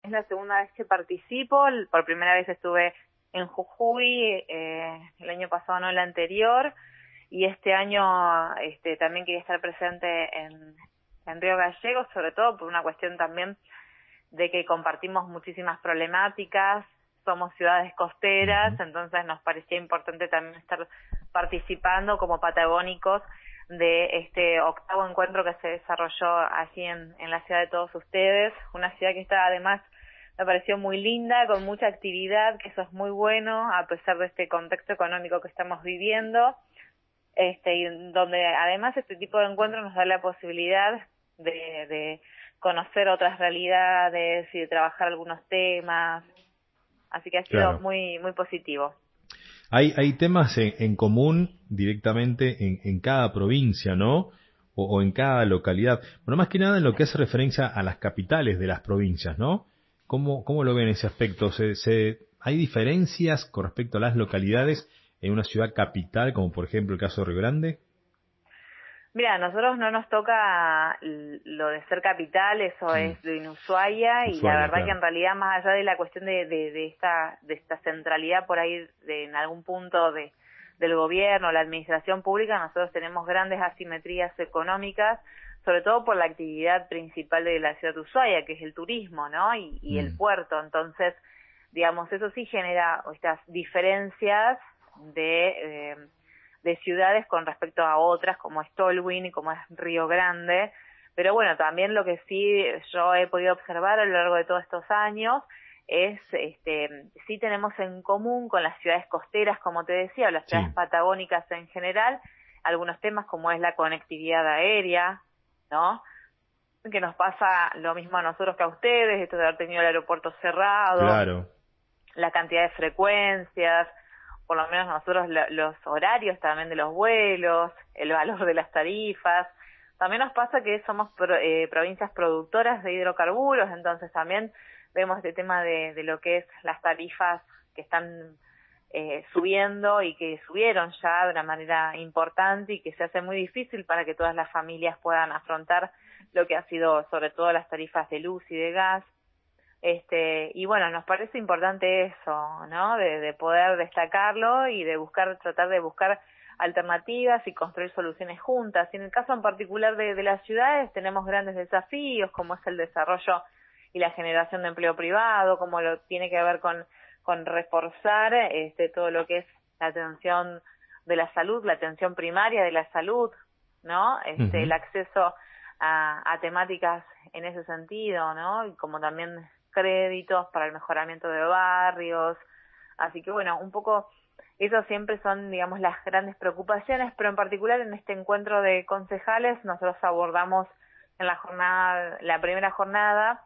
es la segunda vez que participo. Por primera vez estuve en Jujuy, el año pasado, no el anterior, y este año también quería estar presente en Río Gallegos, sobre todo por una cuestión también de que compartimos muchísimas problemáticas, somos ciudades costeras, entonces nos parecía importante también estar participando como patagónicos de este octavo encuentro que se desarrolló allí en la ciudad de todos ustedes, una ciudad que está además, me pareció muy linda, con mucha actividad, que eso es muy bueno, a pesar de este contexto económico que estamos viviendo, y donde además este tipo de encuentros nos da la posibilidad de conocer otras realidades y de trabajar algunos temas, así que ha sido Claro. muy muy positivo. Hay temas en común directamente en cada provincia, ¿no? O en cada localidad. Bueno, más que nada en lo que hace referencia a las capitales de las provincias, ¿no? ¿Cómo lo ven ese aspecto? ¿Hay diferencias con respecto a las localidades en una ciudad capital, como por ejemplo el caso de Río Grande? Mira, a nosotros no nos toca lo de ser capital, eso es de Ushuaia, y la Ushuaia, verdad que claro. en realidad, más allá de la cuestión de esta centralidad por ahí en algún punto del gobierno, la administración pública, nosotros tenemos grandes asimetrías económicas, sobre todo por la actividad principal de la ciudad de Ushuaia, que es el turismo, ¿no? Y el puerto. Entonces, digamos, eso sí genera estas diferencias de ciudades con respecto a otras, como es Tolwyn y como es Río Grande. Pero bueno, también lo que sí yo he podido observar a lo largo de todos estos años es, sí tenemos en común con las ciudades costeras, como te decía, o las ciudades Sí. patagónicas en general, algunos temas como es la conectividad aérea, ¿no? Que nos pasa lo mismo a nosotros que a ustedes, esto de haber tenido el aeropuerto cerrado, Claro. la cantidad de frecuencias, por lo menos nosotros los horarios también de los vuelos, el valor de las tarifas. También nos pasa que somos provincias productoras de hidrocarburos, entonces también vemos este tema de lo que es las tarifas que están subiendo y que subieron ya de una manera importante y que se hace muy difícil para que todas las familias puedan afrontar lo que ha sido sobre todo las tarifas de luz y de gas. Y bueno, nos parece importante eso, ¿no? De poder destacarlo y de tratar de buscar alternativas y construir soluciones juntas. Y en el caso en particular de las ciudades tenemos grandes desafíos, como es el desarrollo y la generación de empleo privado, como lo tiene que ver con reforzar todo lo que es la atención de la salud, la atención primaria de la salud, ¿no? El acceso a temáticas en ese sentido, ¿no? Y como también créditos para el mejoramiento de barrios. Así que bueno, un poco eso siempre son, digamos, las grandes preocupaciones, pero en particular en este encuentro de concejales nosotros abordamos en la primera jornada,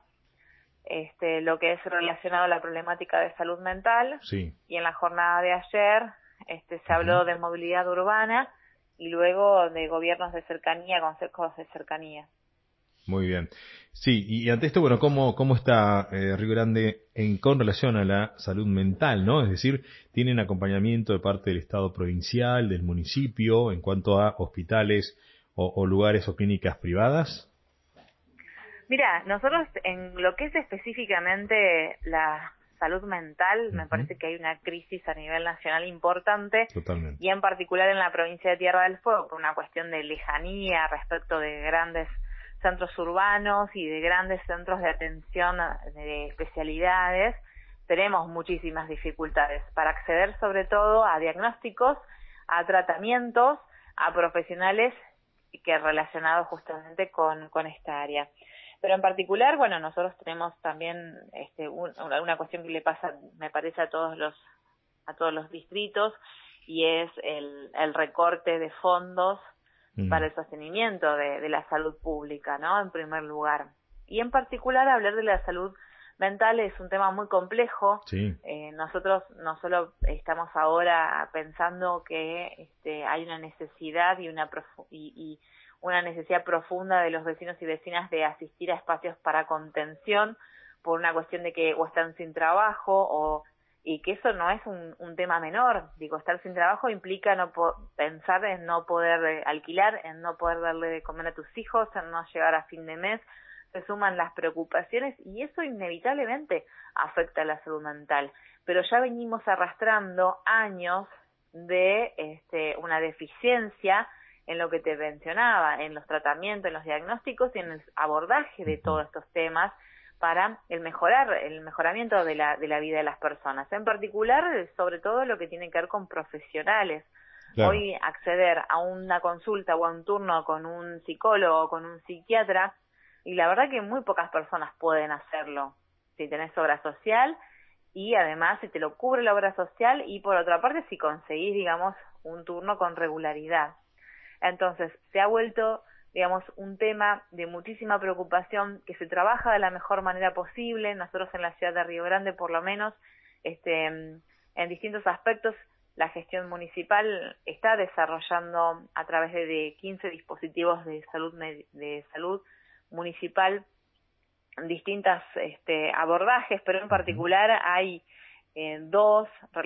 lo que es relacionado a la problemática de salud mental, Sí. y en la jornada de ayer, se habló de movilidad urbana y luego de gobiernos de cercanía, consejos de cercanía. Muy bien. Sí, y ante esto, bueno, ¿cómo está Río Grande con relación a la salud mental, ¿no? Es decir, ¿tienen acompañamiento de parte del Estado provincial, del municipio, en cuanto a hospitales o lugares o clínicas privadas? Mira, nosotros en lo que es específicamente la salud mental, me Ujú. parece que hay una crisis a nivel nacional importante, Totalmente. y en particular en la provincia de Tierra del Fuego, por una cuestión de lejanía respecto de grandes centros urbanos y de grandes centros de atención de especialidades. Tenemos muchísimas dificultades para acceder sobre todo a diagnósticos, a tratamientos, a profesionales que relacionados justamente con esta área. Pero en particular, bueno, nosotros tenemos también una cuestión que le pasa, me parece, a todos los distritos, y es el recorte de fondos para Mm. el sostenimiento de la salud pública, ¿no? En primer lugar. Y en particular hablar de la salud mental es un tema muy complejo. Sí. Nosotros no solo estamos ahora pensando que hay una necesidad y una necesidad profunda de los vecinos y vecinas de asistir a espacios para contención por una cuestión de que o están sin trabajo y que eso no es un tema menor. Digo, estar sin trabajo implica pensar en no poder alquilar, en no poder darle de comer a tus hijos, en no llegar a fin de mes. se suman las preocupaciones y eso inevitablemente afecta a la salud mental. Pero ya venimos arrastrando años de una deficiencia en lo que te mencionaba, en los tratamientos, en los diagnósticos y en el abordaje de todos estos temas para el mejoramiento de la vida de las personas. En particular, sobre todo lo que tiene que ver con profesionales. Claro. Hoy acceder a una consulta o a un turno con un psicólogo o con un psiquiatra, y la verdad que muy pocas personas pueden hacerlo. Si tenés obra social y además si te lo cubre la obra social y por otra parte si conseguís, digamos, un turno con regularidad. Entonces, se ha vuelto, digamos, un tema de muchísima preocupación que se trabaja de la mejor manera posible. Nosotros en la ciudad de Río Grande, por lo menos, en distintos aspectos, la gestión municipal está desarrollando a través de 15 dispositivos de salud municipal distintas abordajes, pero en particular hay dos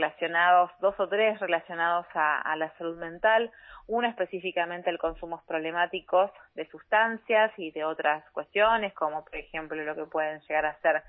o tres relacionados a la salud mental, uno específicamente al consumos problemáticos de sustancias y de otras cuestiones, como por ejemplo lo que pueden llegar a ser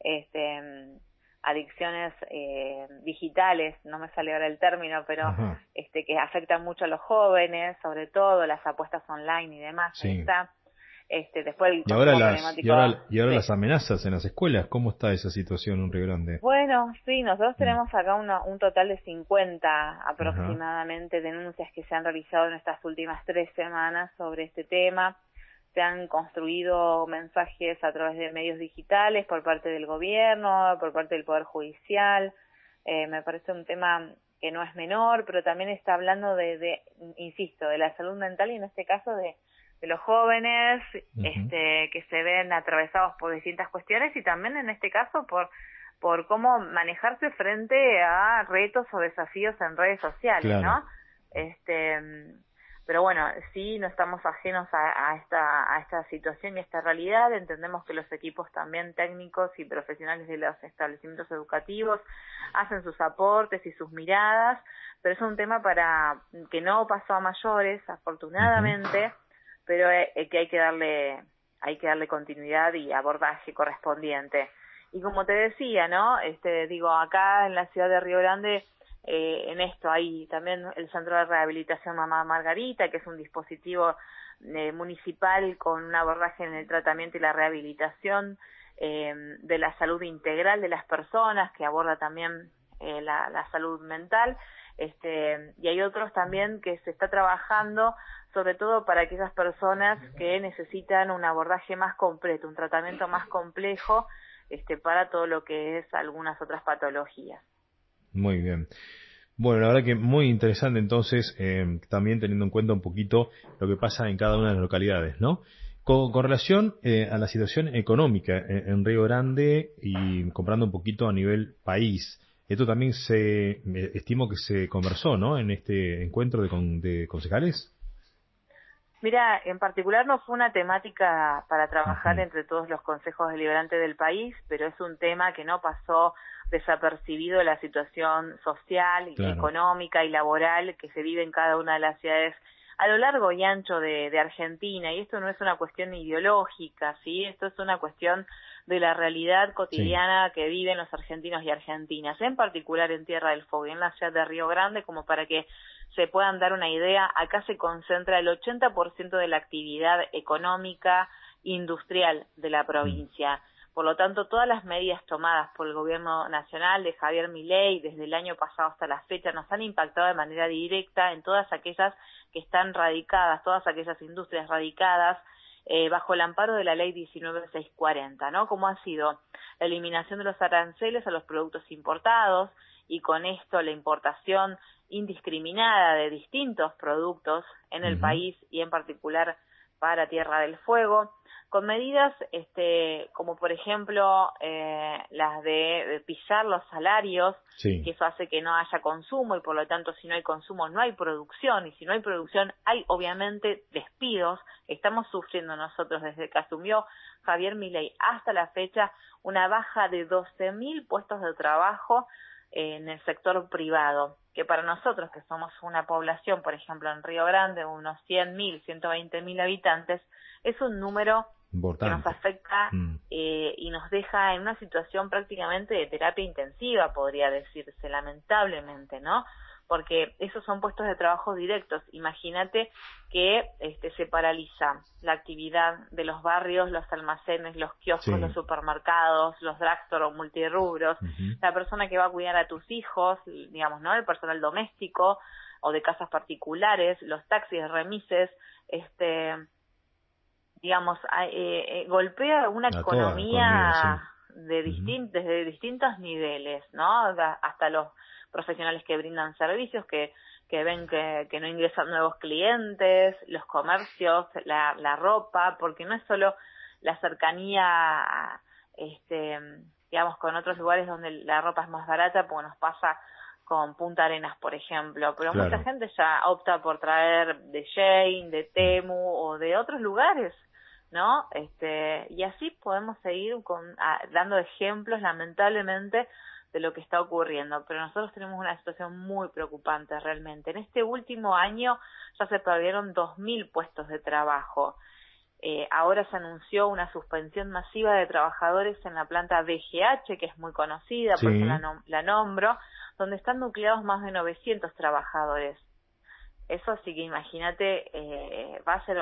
adicciones digitales, no me sale ahora el término, pero que afectan mucho a los jóvenes, sobre todo las apuestas online y demás. Sí. Ahí está. Después el Y ahora sí. las amenazas en las escuelas, ¿cómo está esa situación en Río Grande? Bueno, sí, nosotros tenemos acá un total de 50 aproximadamente denuncias que se han realizado en estas últimas 3 semanas sobre este tema. Se han construido mensajes a través de medios digitales por parte del gobierno, por parte del Poder Judicial. Me parece un tema que no es menor, pero también está hablando insisto, de la salud mental y en este caso de los jóvenes que se ven atravesados por distintas cuestiones y también en este caso por cómo manejarse frente a retos o desafíos en redes sociales, claro. ¿no? Pero bueno, sí, no estamos ajenos a esta situación y a esta realidad. Entendemos que los equipos también técnicos y profesionales de los establecimientos educativos hacen sus aportes y sus miradas, pero es un tema para que no pasó a mayores, afortunadamente, pero que hay que darle continuidad y abordaje correspondiente. Y como te decía, ¿no? Acá en la ciudad de Río Grande, en esto hay también el Centro de Rehabilitación Mamá Margarita, que es un dispositivo municipal con un abordaje en el tratamiento y la rehabilitación de la salud integral de las personas, que aborda también la salud mental, y hay otros también que se está trabajando sobre todo para aquellas personas que necesitan un abordaje más completo, un tratamiento más complejo para todo lo que es algunas otras patologías. Muy bien. Bueno, la verdad que muy interesante entonces, también teniendo en cuenta un poquito lo que pasa en cada una de las localidades, ¿no? Con relación a la situación económica en Río Grande y comparando un poquito a nivel país, esto también estimo que se conversó, ¿no? En este encuentro de concejales. Mira, en particular no fue una temática para trabajar entre todos los consejos deliberantes del país, pero es un tema que no pasó desapercibido de la situación social, y económica y laboral que se vive en cada una de las ciudades a lo largo y ancho de Argentina. Y esto no es una cuestión ideológica, ¿sí? Esto es una cuestión de la realidad cotidiana que viven los argentinos y argentinas, en particular en Tierra del Fuego y en la ciudad de Río Grande, como para que se puedan dar una idea. Acá se concentra el 80% de la actividad económica industrial de la provincia. Por lo tanto, todas las medidas tomadas por el gobierno nacional de Javier Milei desde el año pasado hasta la fecha nos han impactado de manera directa en todas aquellas que están radicadas, todas aquellas industrias radicadas bajo el amparo de la ley 19.640, ¿no? Como ha sido la eliminación de los aranceles a los productos importados y con esto la importación indiscriminada de distintos productos en el país y en particular para Tierra del Fuego, con medidas como por ejemplo las de pillar los salarios, que eso hace que no haya consumo y por lo tanto si no hay consumo no hay producción y si no hay producción hay obviamente despidos. Estamos sufriendo nosotros desde que asumió Javier Milei hasta la fecha una baja de 12.000 puestos de trabajo en el sector privado, que para nosotros que somos una población, por ejemplo en Río Grande, unos 100.000, 120.000 habitantes, es un número que nos Importante. afecta y nos deja en una situación prácticamente de terapia intensiva, podría decirse, lamentablemente, ¿no? Porque esos son puestos de trabajo directos. Imagínate que se paraliza la actividad de los barrios, los almacenes, los kioscos, Sí. los supermercados, los drugstores o multirrubros, Ujú. la persona que va a cuidar a tus hijos, digamos, ¿no? El personal doméstico o de casas particulares, los taxis, remises, digamos, golpea una A toda la economía, sí. economía Ujú. desde distintos niveles, ¿no? Hasta los profesionales que brindan servicios, que ven que no ingresan nuevos clientes, los comercios, la ropa, porque no es solo la cercanía, digamos, con otros lugares donde la ropa es más barata, porque nos pasa con Punta Arenas, por ejemplo, pero mucha Claro. gente ya opta por traer de Shein, de Mm. Temu o de otros lugares, ¿no? Y así podemos seguir dando ejemplos, lamentablemente, de lo que está ocurriendo, pero nosotros tenemos una situación muy preocupante realmente. En este último año ya se perdieron 2.000 puestos de trabajo. Ahora se anunció una suspensión masiva de trabajadores en la planta BGH, que es muy conocida, por eso Sí. la nombro, donde están nucleados más de 900 trabajadores. Eso sí que imagínate, va a ser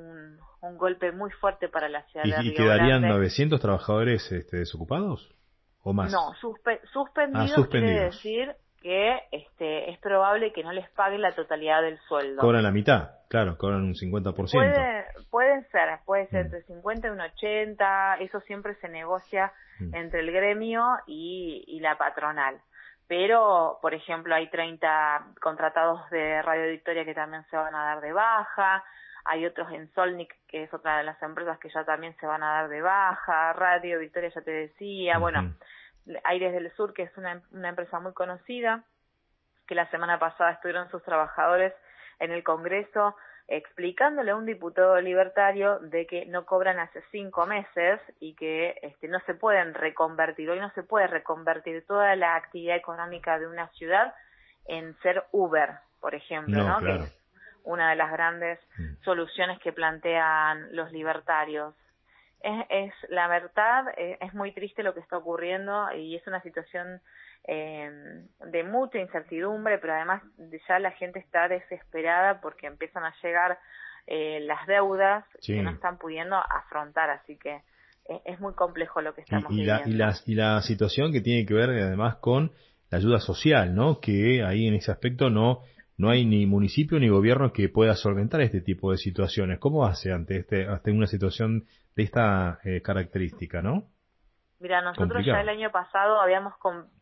un golpe muy fuerte para la ciudad de ¿Y Río quedarían Grande. 900 trabajadores desocupados? ¿O No, más? Ah, suspendidos quiere suspendidos. decir que es probable que no les paguen la totalidad del sueldo. Cobran la mitad, claro, cobran un 50%. Puede ser Mm. entre 50 y un 80, eso siempre se negocia Mm. entre el gremio y la patronal. Pero, por ejemplo, hay 30 contratados de Radio Victoria que también se van a dar de baja, hay otros en Solnic, que es otra de las empresas que ya también se van a dar de baja, Radio Victoria ya te decía, bueno, Ujú. Aires del Sur, que es una empresa muy conocida, que la semana pasada estuvieron sus trabajadores en el Congreso explicándole a un diputado libertario de que no cobran hace 5 meses y que no se pueden reconvertir. Hoy no se puede reconvertir toda la actividad económica de una ciudad en ser Uber, por ejemplo, No, ¿no? Que es claro. una de las grandes Mm. soluciones que plantean los libertarios. La verdad, es muy triste lo que está ocurriendo y es una situación de mucha incertidumbre, pero además ya la gente está desesperada porque empiezan a llegar las deudas que no Sí. están pudiendo afrontar, así que es muy complejo lo que estamos Y viviendo. la situación que tiene que ver además con la ayuda social, ¿no? Que ahí en ese aspecto no hay ni municipio ni gobierno que pueda solventar este tipo de situaciones. ¿Cómo hace ante una situación de esta característica, ¿no? Mira, nosotros ya el Complicado. año pasado habíamos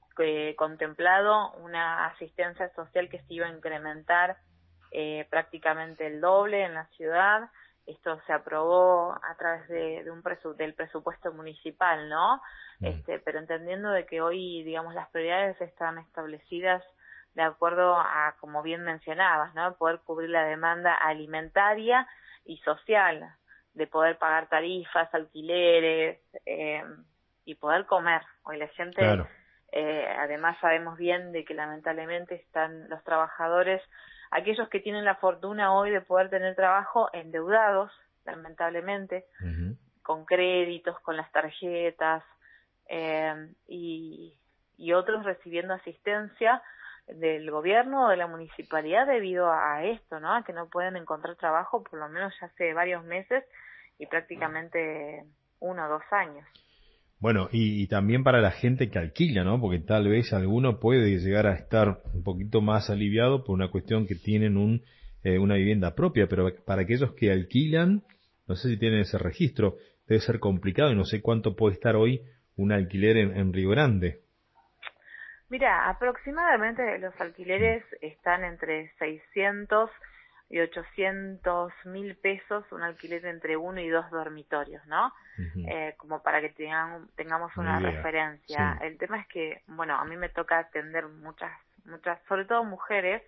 contemplado una asistencia social que se iba a incrementar prácticamente el doble en la ciudad. Esto se aprobó a través de del presupuesto municipal, ¿no? Mm. Pero entendiendo de que hoy, digamos, las prioridades están establecidas de acuerdo a, como bien mencionabas, ¿no? Poder cubrir la demanda alimentaria y social, de poder pagar tarifas, alquileres, y poder comer. Hoy la gente, Claro. además sabemos bien de que lamentablemente están los trabajadores, aquellos que tienen la fortuna hoy de poder tener trabajo, endeudados, lamentablemente, Ujú. con créditos, con las tarjetas, eh, y, y otros recibiendo asistencia del gobierno o de la municipalidad debido a esto, ¿no? A que no pueden encontrar trabajo por lo menos ya hace varios meses y prácticamente 1 o 2 años. Bueno, y también para la gente que alquila, ¿no? Porque tal vez alguno puede llegar a estar un poquito más aliviado por una cuestión que tienen una vivienda propia, pero para aquellos que alquilan, no sé si tienen ese registro, debe ser complicado y no sé cuánto puede estar hoy un alquiler en Río Grande. Mira, aproximadamente los Mm. alquileres están entre 600 y 800.000 pesos, un alquiler entre 1 y 2 dormitorios, ¿no? Ujú. Como para que tengamos Una una idea. referencia. Sí. El tema es que, bueno, a mí me toca atender muchas, sobre todo mujeres,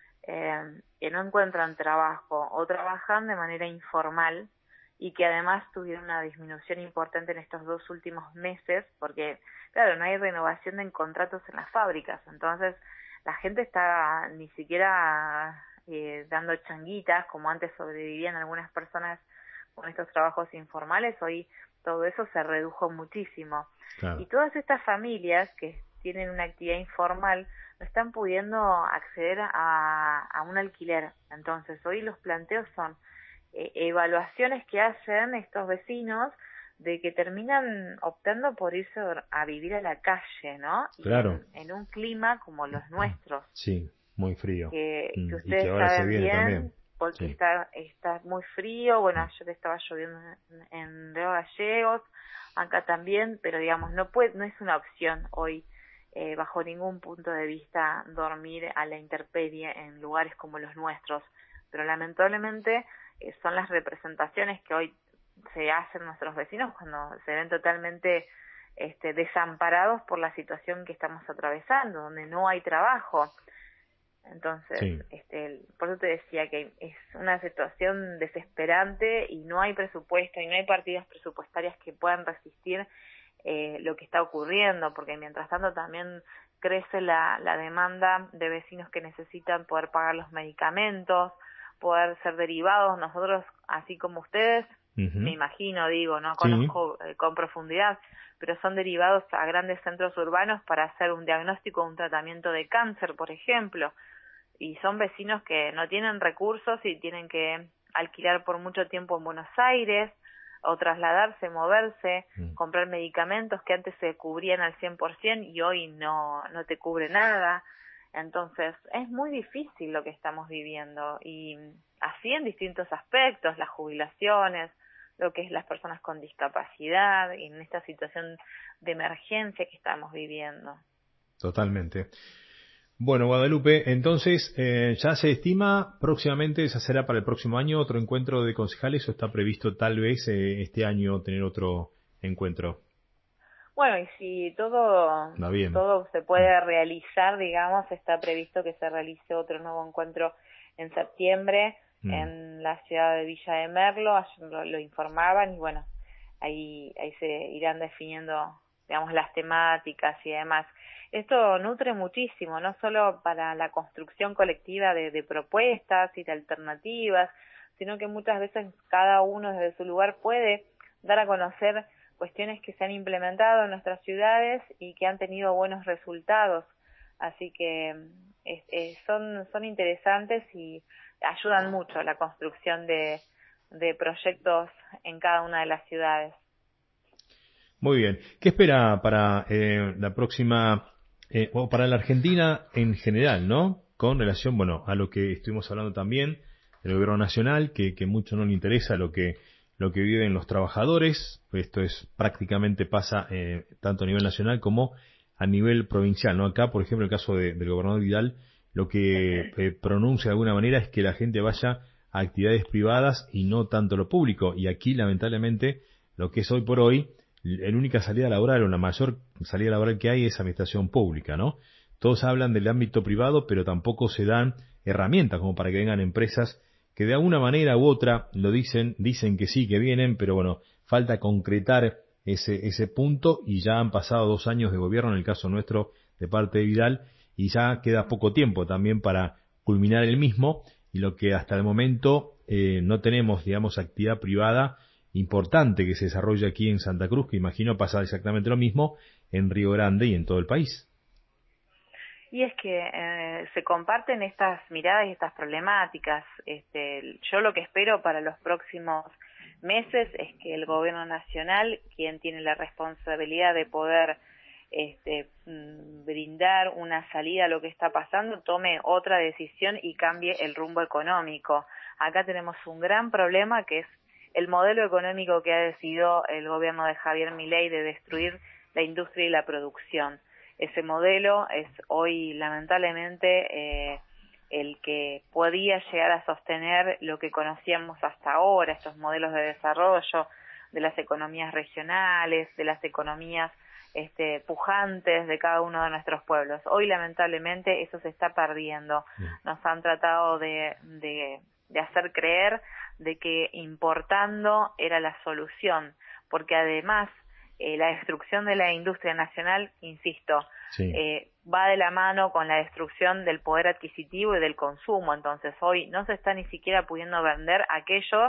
que no encuentran trabajo o trabajan de manera informal y que además tuvieron una disminución importante en estos 2 últimos meses porque, claro, no hay renovación de contratos en las fábricas, entonces la gente está ni siquiera dando changuitas como antes sobrevivían algunas personas con estos trabajos informales, hoy todo eso se redujo muchísimo. Claro. Y todas estas familias que tienen una actividad informal no están pudiendo acceder a un alquiler. Entonces, hoy los planteos son evaluaciones que hacen estos vecinos de que terminan optando por irse a vivir a la calle, ¿no? Claro. Y en un clima como los nuestros. Sí, muy frío. Que Y que ustedes ahora se saben viene bien, también. porque Sí. está muy frío. Bueno, ayer estaba lloviendo en Río Gallegos, acá también, pero digamos, no es una opción hoy, bajo ningún punto de vista, dormir a la intemperie en lugares como los nuestros. Pero lamentablemente son las representaciones que hoy se hacen nuestros vecinos cuando se ven totalmente desamparados por la situación que estamos atravesando, donde no hay trabajo. Entonces, Sí. por eso te decía que es una situación desesperante y no hay presupuesto y no hay partidas presupuestarias que puedan resistir lo que está ocurriendo, porque mientras tanto también crece la demanda de vecinos que necesitan poder pagar los medicamentos, poder ser derivados. Nosotros, así como ustedes, me imagino, digo, no Sí. conozco con profundidad, pero son derivados a grandes centros urbanos para hacer un diagnóstico o un tratamiento de cáncer, por ejemplo. Y son vecinos que no tienen recursos y tienen que alquilar por mucho tiempo en Buenos Aires o trasladarse, moverse, comprar medicamentos que antes se cubrían al 100% y hoy no te cubre nada. Entonces, es muy difícil lo que estamos viviendo y así en distintos aspectos, las jubilaciones, lo que es las personas con discapacidad y en esta situación de emergencia que estamos viviendo. Totalmente. Bueno, Guadalupe, entonces ya se estima próximamente, ¿esa será para el próximo año otro encuentro de concejales o está previsto tal vez este año tener otro encuentro? Bueno, y si todo Va bien. se puede realizar, digamos, está previsto que se realice otro nuevo encuentro en septiembre en la ciudad de Villa de Merlo. Ayer lo informaban y bueno, ahí se irán definiendo, digamos, las temáticas y demás. Esto nutre muchísimo, no solo para la construcción colectiva de propuestas y de alternativas, sino que muchas veces cada uno desde su lugar puede dar a conocer cuestiones que se han implementado en nuestras ciudades y que han tenido buenos resultados. Así que son interesantes y ayudan mucho a la construcción de proyectos en cada una de las ciudades. Muy bien. ¿Qué espera para la próxima, o para la Argentina en general, ¿no? Con relación, bueno, a lo que estuvimos hablando también del gobierno nacional, que mucho no le interesa lo que viven los trabajadores. Esto es prácticamente pasa tanto a nivel nacional como a nivel provincial, ¿no? Acá, por ejemplo, el caso del gobernador Vidal, lo que pronuncia de alguna manera es que la gente vaya a actividades privadas y no tanto lo público. Y aquí, lamentablemente, lo que es hoy por hoy, la única salida laboral o la mayor salida laboral que hay es administración pública, ¿no? Todos hablan del ámbito privado, pero tampoco se dan herramientas como para que vengan empresas que de alguna manera u otra lo dicen que sí, que vienen, pero bueno, falta concretar ese punto y ya han pasado 2 años de gobierno, en el caso nuestro de parte de Vidal, y ya queda poco tiempo también para culminar el mismo, y lo que hasta el momento no tenemos, digamos, actividad privada importante que se desarrolla aquí en Santa Cruz, que imagino pasa exactamente lo mismo en Río Grande y en todo el país. Y es que se comparten estas miradas y estas problemáticas. Yo lo que espero para los próximos meses es que el gobierno nacional, quien tiene la responsabilidad de poder brindar una salida a lo que está pasando, tome otra decisión y cambie el rumbo económico. Acá tenemos un gran problema que es el modelo económico que ha decidido el gobierno de Javier Milei de destruir la industria y la producción. Ese modelo es hoy lamentablemente el que podía llegar a sostener lo que conocíamos hasta ahora, estos modelos de desarrollo de las economías regionales, de las economías pujantes de cada uno de nuestros pueblos. Hoy lamentablemente eso se está perdiendo. Nos han tratado de hacer creer de que importando era la solución, porque además la destrucción de la industria nacional, insisto, Sí. Va de la mano con la destrucción del poder adquisitivo y del consumo. Entonces hoy no se está ni siquiera pudiendo vender aquello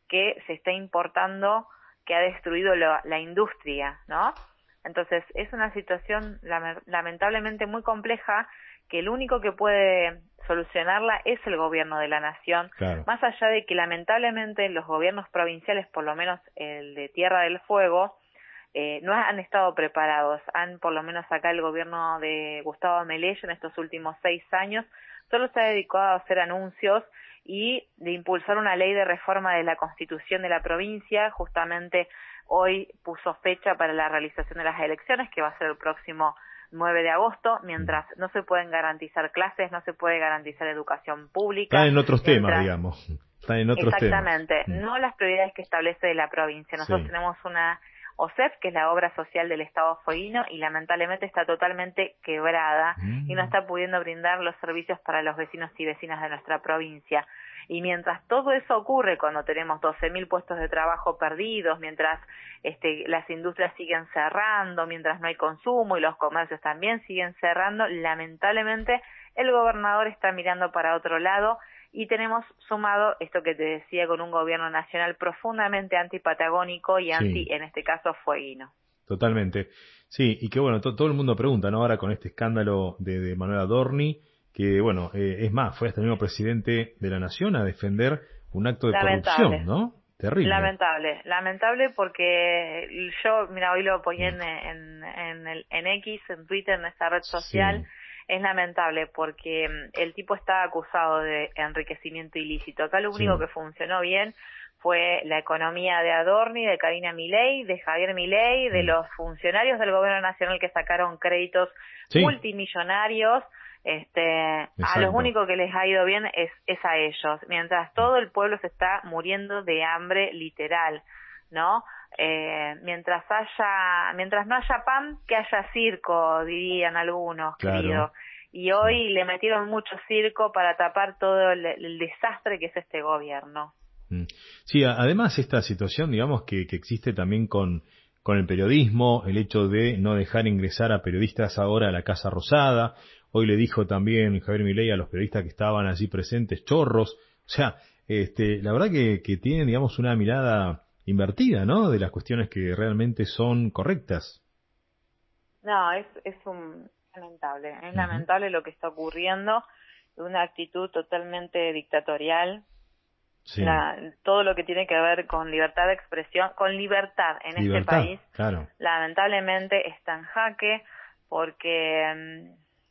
que se está importando, que ha destruido la industria, ¿no? Entonces, es una situación lamentablemente muy compleja, que el único que puede solucionarla es el gobierno de la nación, Claro. más allá de que lamentablemente los gobiernos provinciales, por lo menos el de Tierra del Fuego, no han estado preparados. Por lo menos acá el gobierno de Gustavo Melello en estos últimos 6 años solo se ha dedicado a hacer anuncios y de impulsar una ley de reforma de la Constitución de la provincia. Justamente hoy puso fecha para la realización de las elecciones, que va a ser el próximo 9 de agosto, mientras no se pueden garantizar clases, no se puede garantizar educación pública. Están en otros temas, digamos. Están en otros Exactamente, temas. no las prioridades que establece la provincia. Nosotros tenemos una OSEP, que es la obra social del Estado fueguino, y lamentablemente está totalmente quebrada y no está pudiendo brindar los servicios para los vecinos y vecinas de nuestra provincia. Y mientras todo eso ocurre, cuando tenemos 12.000 puestos de trabajo perdidos, mientras las industrias siguen cerrando, mientras no hay consumo y los comercios también siguen cerrando, lamentablemente el gobernador está mirando para otro lado, y tenemos sumado esto que te decía, con un gobierno nacional profundamente antipatagónico y anti, en este caso, fueguino. Totalmente. Sí, y que bueno, todo el mundo pregunta, ¿no? Ahora con este escándalo de Manuel Adorni, que bueno, es más, fue hasta el mismo presidente de la Nación a defender un acto de corrupción, ¿no? Terrible. Lamentable porque yo, mira, hoy lo ponía en X, en Twitter, en esta red social. Sí. Es lamentable porque el tipo está acusado de enriquecimiento ilícito. Acá lo único que funcionó bien fue la economía de Adorni, de Karina Milei, de Javier Milei, de los funcionarios del gobierno nacional que sacaron créditos multimillonarios. A los únicos que les ha ido bien es a ellos, mientras todo el pueblo se está muriendo de hambre literal, ¿no? Mientras no haya pan, que haya circo, dirían algunos, querido. Y hoy le metieron mucho circo para tapar todo el desastre que es este gobierno. Sí, además esta situación, digamos, que existe también con el periodismo, el hecho de no dejar ingresar a periodistas ahora a la Casa Rosada. Hoy le dijo también Javier Milei a los periodistas que estaban allí presentes, chorros. O sea, la verdad que tienen, digamos, una mirada invertida, ¿no? De las cuestiones que realmente son correctas. No, es lamentable. Es lamentable lo que está ocurriendo, una actitud totalmente dictatorial. Sí. Todo lo que tiene que ver con libertad de expresión, con libertad en este país, lamentablemente está en jaque, porque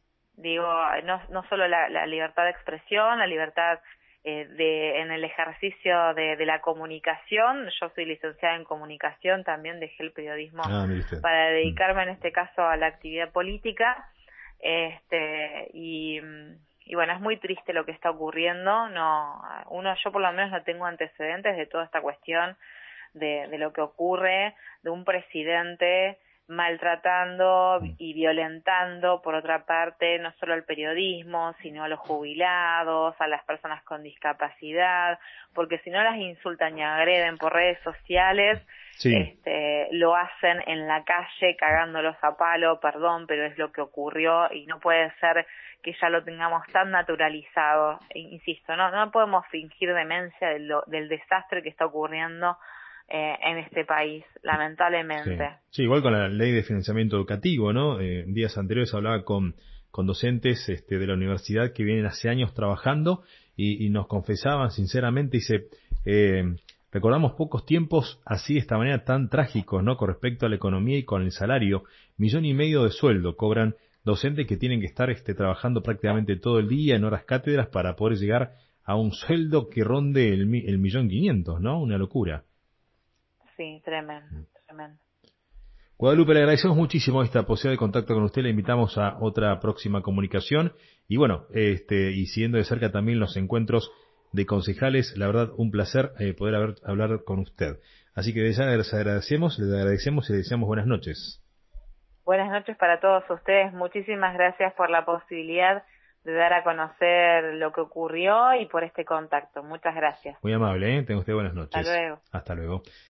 no solo la libertad de expresión, la libertad en el ejercicio de la comunicación. Yo soy licenciada en comunicación, también dejé el periodismo para dedicarme en este caso a la actividad política, y bueno, es muy triste lo que está ocurriendo. Yo por lo menos no tengo antecedentes de toda esta cuestión de lo que ocurre, de un presidente maltratando y violentando, por otra parte, no solo al periodismo, sino a los jubilados, a las personas con discapacidad, porque si no las insultan y agreden por redes sociales, lo hacen en la calle cagándolos a palo, perdón, pero es lo que ocurrió y no puede ser que ya lo tengamos tan naturalizado. Insisto, no podemos fingir demencia del desastre que está ocurriendo en este país, lamentablemente. Sí, igual con la ley de financiamiento educativo, ¿no? Días anteriores hablaba con docentes de la universidad que vienen hace años trabajando y nos confesaban sinceramente, recordamos pocos tiempos así de esta manera tan trágicos, ¿no? Con respecto a la economía y con el salario, 1,5 millones de sueldo cobran docentes que tienen que estar trabajando prácticamente todo el día en horas cátedras para poder llegar a un sueldo que ronde el 1.500.000, ¿no? Una locura. Sí, tremendo. Guadalupe, le agradecemos muchísimo esta posibilidad de contacto con usted, le invitamos a otra próxima comunicación y bueno, y siguiendo de cerca también los encuentros de concejales, la verdad un placer poder hablar con usted. Así que les agradecemos y le deseamos buenas noches. Buenas noches para todos ustedes, muchísimas gracias por la posibilidad de dar a conocer lo que ocurrió y por este contacto. Muchas gracias. Muy amable, Tenga usted buenas noches. Hasta luego. Hasta luego.